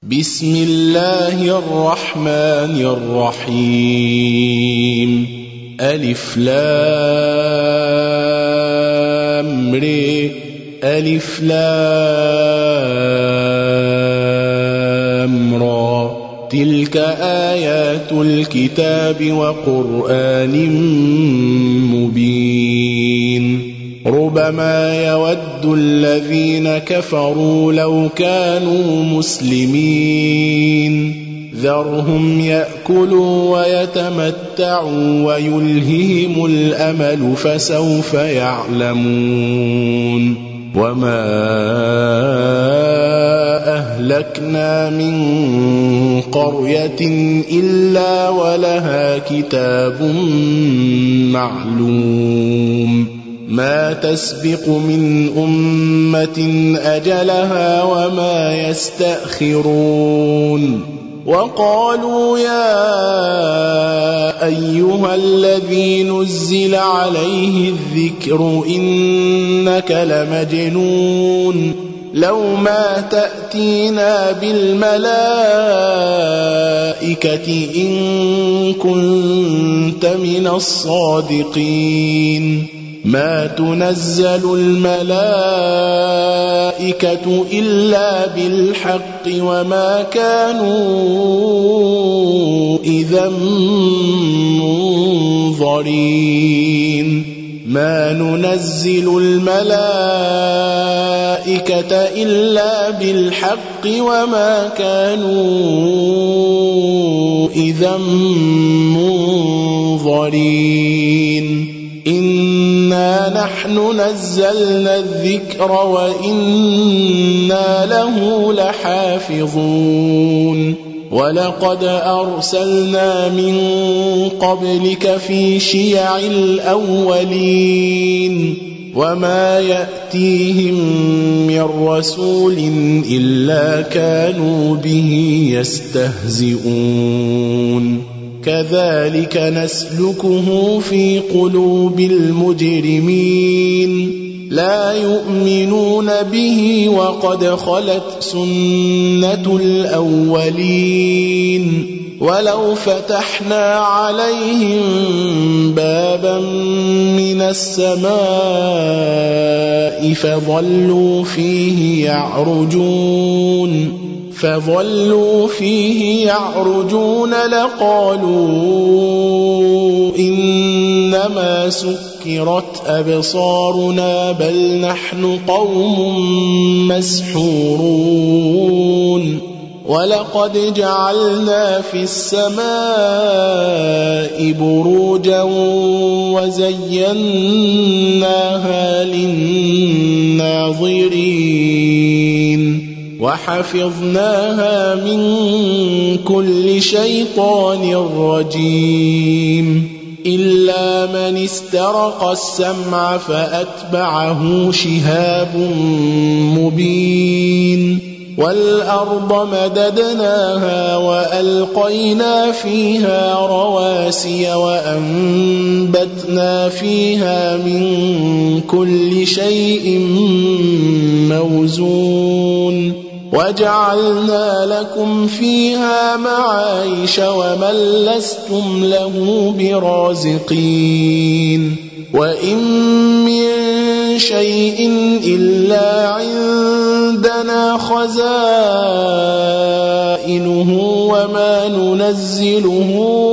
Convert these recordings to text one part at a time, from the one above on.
بسم الله الرحمن الرحيم ألف لام ر ألف لام را تلك آيات الكتاب وقرآن مبين ربما يود الذين كفروا لو كانوا مسلمين ذرهم يأكلوا ويتمتعوا ويلههم الأمل فسوف يعلمون وما أهلكنا من قرية إلا ولها كتاب معلوم ما تسبق من أمة أجلها وما يستأخرون وقالوا يا أيها الذي نزل عليه الذكر إنك لمجنون لو ما تأتينا بالملائكة إن كنت من الصادقين ما تنزل الملائكة إلا بالحق وما كانوا إذا منظرين ما ننزل الملائكة إلا بالحق وما كانوا إذا منظرين إنا نحن نزلنا الذكر وإنا له لحافظون ولقد أرسلنا من قبلك في شيع الأولين وما يأتيهم من رسول إلا كانوا به يستهزئون كذلك نسلكه في قلوب المجرمين لا يؤمنون به وقد خلت سنة الأولين ولو فتحنا عليهم بابا من السماء فظلوا فيه يعرجون لقالوا إنما سكرت أبصارنا بل نحن قوم مسحورون ولقد جعلنا في السماء بروجا وزيناها للناظرين وحفظناها من كل شيطان رجيم إلا من استرق السمع فأتبعه شهاب مبين والأرض مددناها وألقينا فيها رواسي وأنبتنا فيها من كل شيء موزون وجعلنا لكم فيها معايش ومن لستم له برازقين وإن من شيء إلا عندنا خزائنه وما ننزله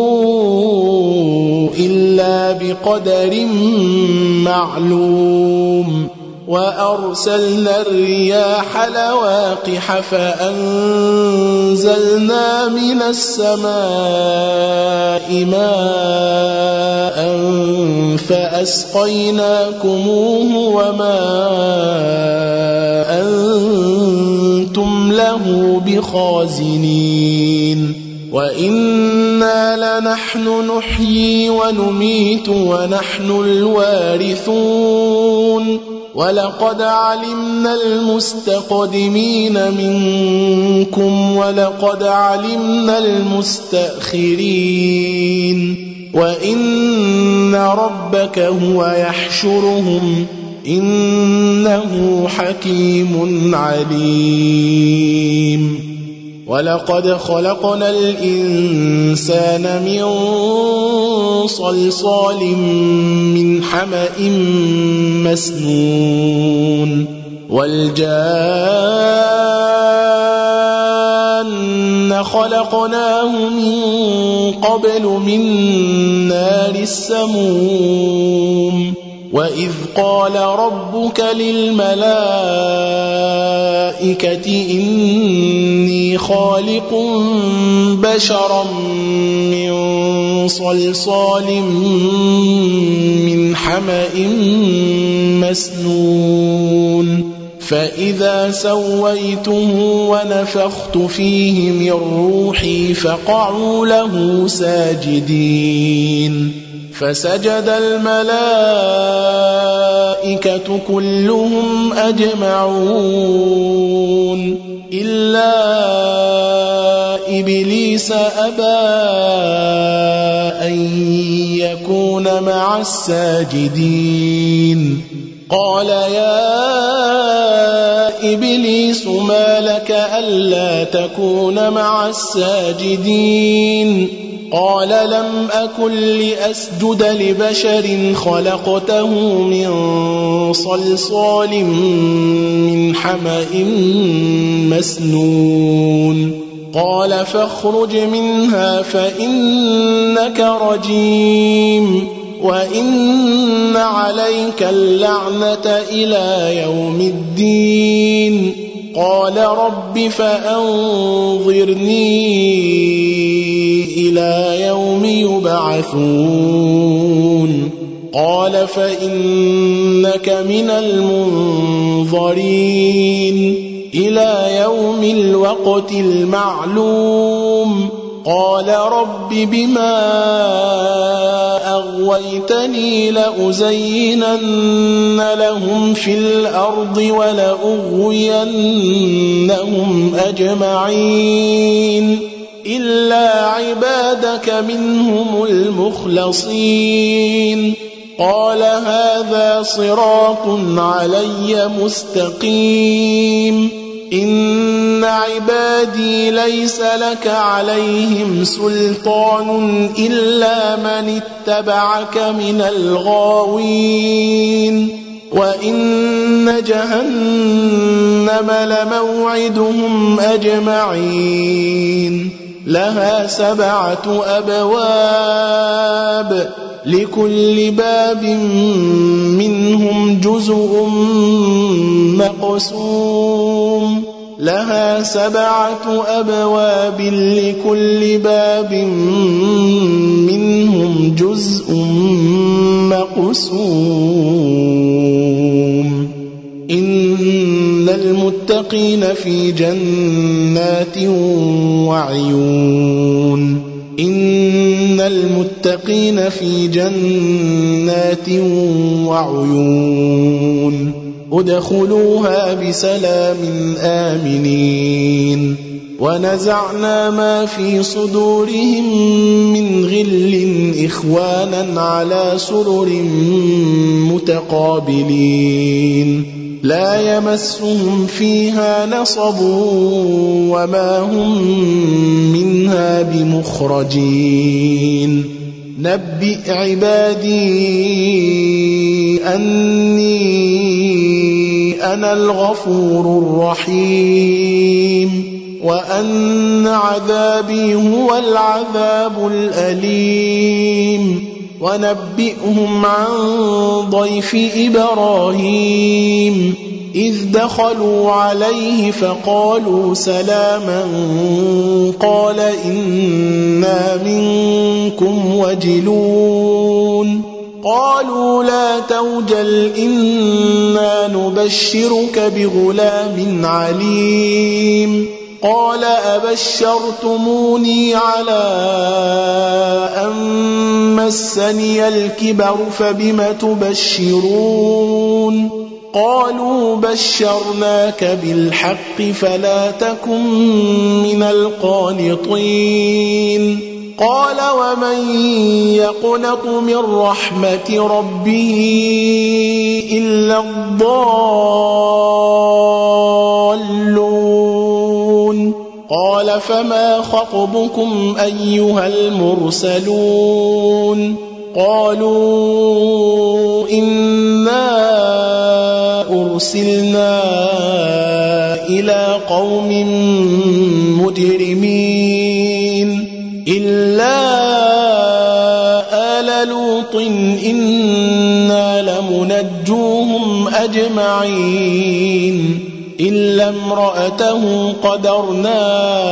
إلا بقدر معلوم وأرسلنا الرياح لواقح فأنزلنا من السماء ماء فأسقيناكموه وما أنتم له بخازنين وإنا لنحن نحيي ونميت ونحن الوارثون ولقد علمنا المستقدمين منكم ولقد علمنا المستأخرين وإن ربك هو يحشرهم إنه حكيم عليم ولقد خلقنا الإنسان من صلصال من حمأ مسنون والجان خلقناه من قبل من نار السموم وإذ قال ربك للملائكة إني خالق بشرا من صلصال من حمأ مسنون فإذا سويته ونفخت فيه من روحي فقعوا له ساجدين فسجد الملائكة كلهم أجمعون إلا إبليس أبى أن يكون مع الساجدين قال يا إبليس ما لك ألا تكون مع الساجدين قال لم أكن لأسجد لبشر خلقته من صلصال من حمأ مسنون قال فاخرج منها فإنك رجيم وإن عليك اللعنة إلى يوم الدين قال رب فأنظرني إلى يوم يبعثون قال فإنك من المنظرين إلى يوم الوقت المعلوم قال رب بما أغويتني لأزينن لهم في الأرض ولأغوينهم أجمعين إلا عبادك منهم المخلصين قال هذا صراط علي مستقيم إن عبادي ليس لك عليهم سلطان إلا من اتبعك من الغاوين وإن جهنم لموعدهم أجمعين لها 7 أبواب لكل باب منهم جزء مقسوم لها 7 أبواب لكل باب منهم جزء مقسوم إن المتقين في جنات وعيون إن المتقين في جنات وعيون ادخلوها بسلام آمنين ونزعنا ما في صدورهم من غل إخوانا على سرر متقابلين لا يمسهم فيها نصب وما هم منها بمخرجين نبئ عبادي أني أنا الغفور الرحيم وأن عذابي هو العذاب الأليم ونبئهم عن ضيف إبراهيم إذ دخلوا عليه فقالوا سلاما قال إنا منكم وجلون قالوا لا توجل إنا نبشرك بغلام عليم قال أبشرتموني على أن مسني الكبر فبم تبشرون قالوا بشرناك بالحق فلا تكن من القانطين قال ومن يقنط من رحمة ربه إلا الضالون قال فما خطبكم أيها المرسلون قالوا إنا أرسلنا إلى قوم مجرمين إلا آل لوط إنا لمنجوهم أجمعين إلا امرأته قدرنا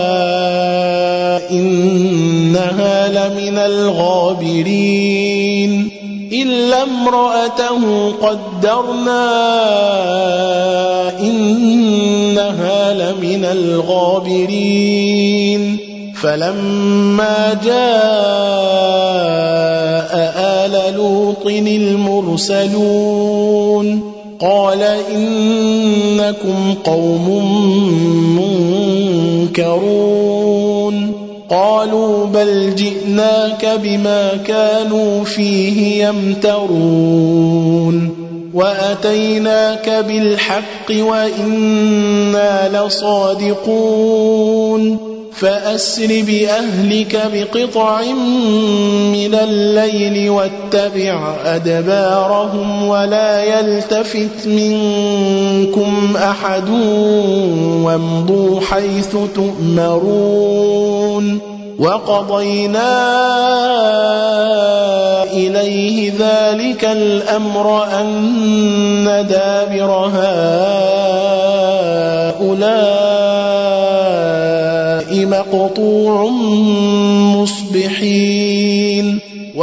إنها لمن الغابرين إلا امرأته قدرنا إنها لمن الغابرين فلما جاء آل لوط المرسلون قال إنكم قوم منكرون قالوا بل جئناك بما كانوا فيه يمترون وأتيناك بالحق وإنا لصادقون فأسر بأهلك بقطع من الليل واتبع أدبارهم ولا يلتفت منكم أحد وامضوا حيث تؤمرون وقضينا إليه ذلك الأمر أن دابر هؤلاء مقطوع مصبحين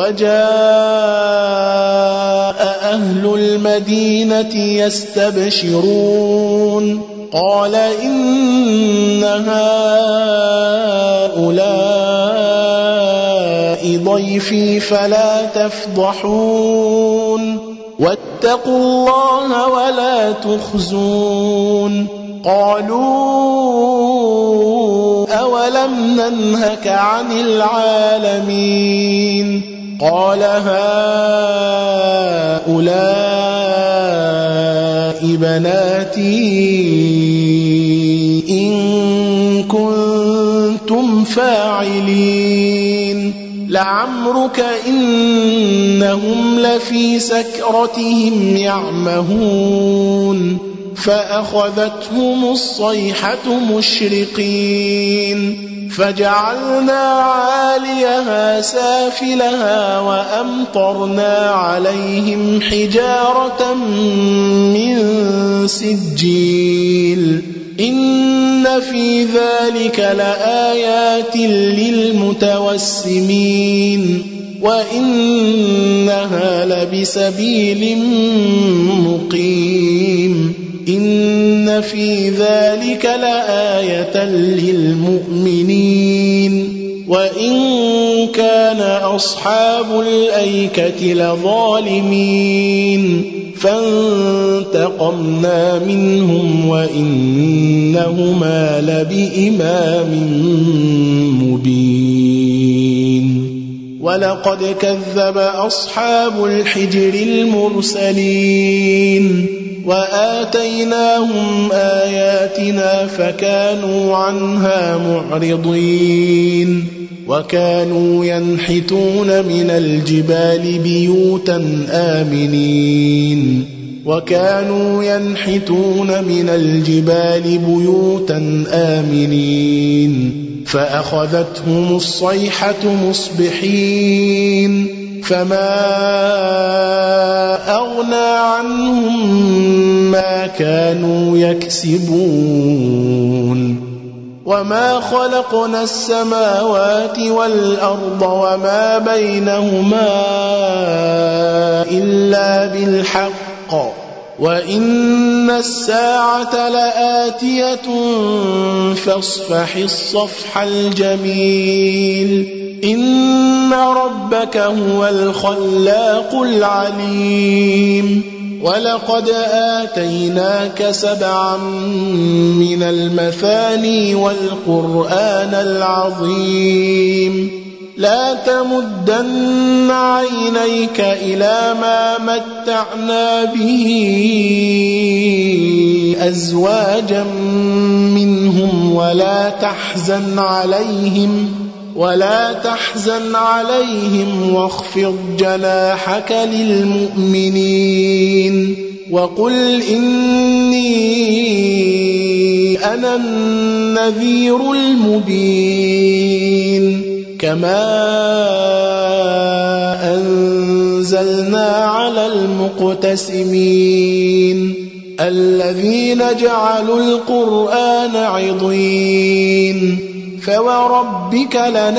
وجاء أهل المدينة يستبشرون قال إن هؤلاء ضيفي فلا تفضحون واتقوا الله ولا تخزون قالوا أولم ننهك عن العالمين قال هؤلاء بناتي إن كنتم فاعلين لعمرك إنهم لفي سكرتهم يعمهون فأخذتهم الصيحة مشرقين فجعلنا عاليها سافلها وأمطرنا عليهم حجارة من سجيل إن في ذلك لآيات للمتوسمين وإنها لبسبيل مقيم إن في ذلك لآية للمؤمنين وإن كان أصحاب الأيكة لظالمين فانتقمنا منهم وإنهما لبإمام مبين ولقد كذب أصحاب الحجر المرسلين وآتيناهم آياتنا فكانوا عنها معرضين وكانوا ينحتون من الجبال بيوتا آمنين فأخذتهم الصيحة مصبحين فما أغنى عنهم ما كانوا يكسبون وما خلقنا السماوات والأرض وما بينهما إلا بالحق وإن الساعة لآتية فاصفح الصفح الجميل إن ربك هو الخلاق العليم ولقد آتيناك 7 من المثاني والقرآن العظيم لا تمدن عينيك إلى ما متعنا به أزواجا منهم ولا تحزن عليهم واخفض جناحك للمؤمنين وقل إني أنا النذير المبين كما أنزلنا على المقتسمين الذين جعلوا القرآن عضين فوربك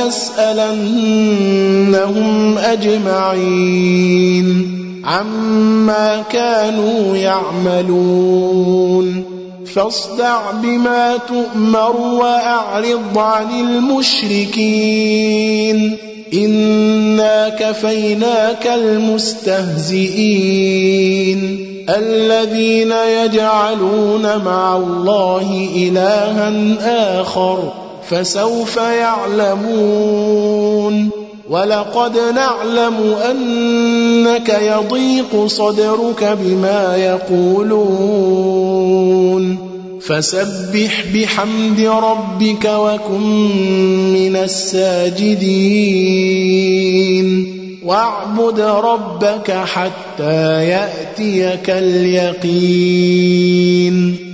لنسألنهم أجمعين عما كانوا يعملون فاصدع بما تؤمر وأعرض عن المشركين إنا كفيناك المستهزئين الذين يجعلون مع الله إلها آخر فسوف يعلمون ولقد نعلم أنك يضيق صدرك بما يقولون فسبح بحمد ربك وكن من الساجدين واعبد ربك حتى يأتيك اليقين